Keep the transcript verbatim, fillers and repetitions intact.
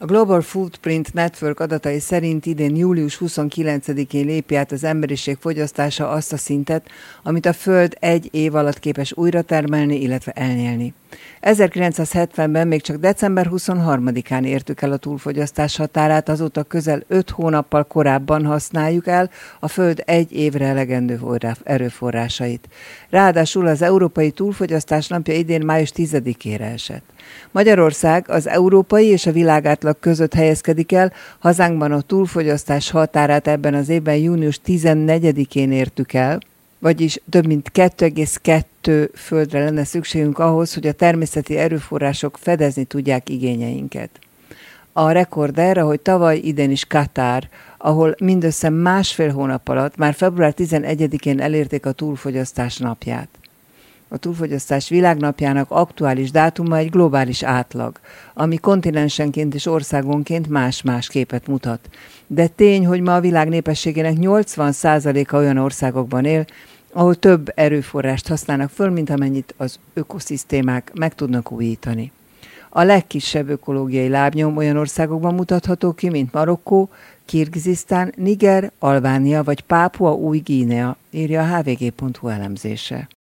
A Global Footprint Network adatai szerint idén július huszonkilencedikén lépi át az emberiség fogyasztása azt a szintet, amit a Föld egy év alatt képes újra termelni, illetve elnyelni. ezerkilencszázhetvenben még csak december huszonharmadikán értük el a túlfogyasztás határát, azóta közel öt hónappal korábban használjuk el a Föld egy évre elegendő erőforrásait. Ráadásul az európai túlfogyasztás napja idén május tizedikére esett. Magyarország az európai és a világátlag között helyezkedik el, hazánkban a túlfogyasztás határát ebben az évben június tizennegyedikén értük el, vagyis több mint kettő egész kettő földre lenne szükségünk ahhoz, hogy a természeti erőforrások fedezni tudják igényeinket. A rekorder, ahogy tavaly, idén is Katár, ahol mindössze másfél hónap alatt, már február tizenegyedikén elérték a túlfogyasztás napját. A túlfogyasztás világnapjának aktuális dátuma egy globális átlag, ami kontinensenként és országonként más-más képet mutat. De tény, hogy ma a világ népességének nyolcvan százaléka olyan országokban él, ahol több erőforrást használnak föl, mint amennyit az ökoszisztémák meg tudnak újítani. A legkisebb ökológiai lábnyom olyan országokban mutatható ki, mint Marokkó, Kirgizisztán, Niger, Albánia vagy Pápua Új-Guinea, írja a há vé gé pont hú elemzése.